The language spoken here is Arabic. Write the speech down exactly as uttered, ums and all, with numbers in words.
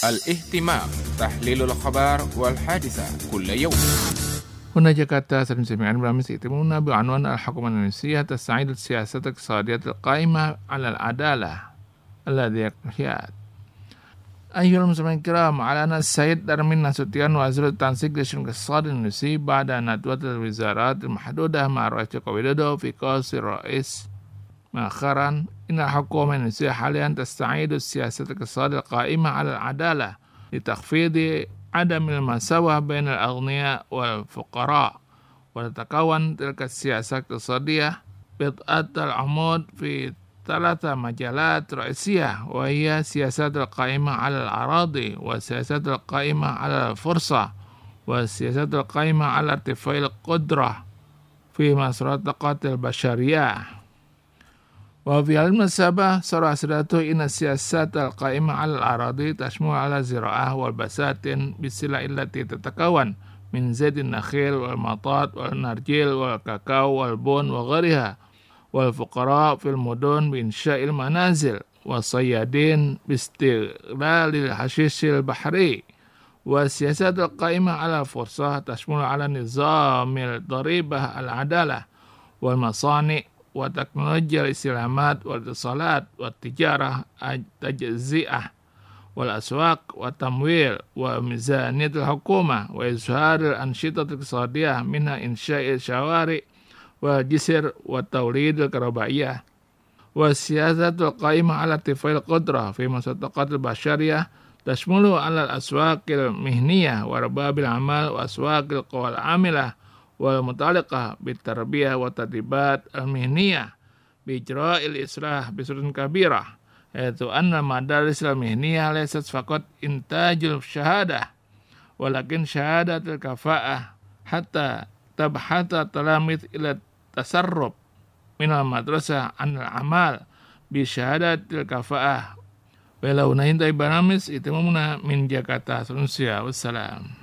الاهتمام تحليل الأخبار والحادثة كل يوم. هنا جاكرتا سمعنا برامج يتمون بعنوان الحكومة الإندونيسية تستعيد السياسة الاقتصادية القائمة على العدالة الذي يقياد. أيها المستمعين الكرام، أعلن السيد دارمين نasution وزير التنسيق للشؤون الاقتصادية الإندونيسي بعد ندوة الوزارات المحدودة مع الرئيس جوكو ويدودو في قصر الرئيس مؤخرا إن الحكومة الإندونيسية حاليا تستعيد السياسة الاقتصادية القائمة على العدالة لتخفيض عدم المساواة بين الأغنياء والفقراء، وتتكون تلك السياسة الاقتصادية بضعة العمود في ثلاثة مجالات رئيسية، وهي سياسات القائمة على الأراضي، والسياسات القائمة على الفرصة، والسياسات القائمة على ارتفاع القدرة في مصر الطاقات البشرية. وفي المناسبة صرح سيادته إن السياسات القائمة على الأراضي تشمل على الزراعة والبساتين بالسلع التي تتكون من زيت النخيل والمطاط والنرجيل والكاكاو والبن وغيرها، والفقراء في المدن بإنشاء المنازل، والصيادين باستغلال الحشيش البحري. والسياسات القائمة على الفرصة تشمل على نظام الضريبة العدالة والمصانع وتكنولوجيا الاستعلامات والاتصالات والتجارة التجزئة والأسواق والتمويل وميزانية الحكومة وإظهار الأنشطة الاقتصادية منها إنشاء الشوارع والجسر والتوليد الكهربائية. والسياسات القائمة على ارتفاع القدرة في الطاقات البشرية تشمل على الأسواق المهنية وأرباب الأعمال وأسواق القوى العاملة والمتعلقة بالتربية والتدريبات المهنية بإجراء الإصلاح بصورة كبيرة، حيث أن المدارس المهنية ليست فقط إنتاج الشهادة ولكن شهادة الكفاءة، حتى تبحث التلاميذ إلى التسرب من المدرسة عن العمل بشهادة الكفاءة. ولو نهينا برامج إتمامنا من جاكرتا. والسلام.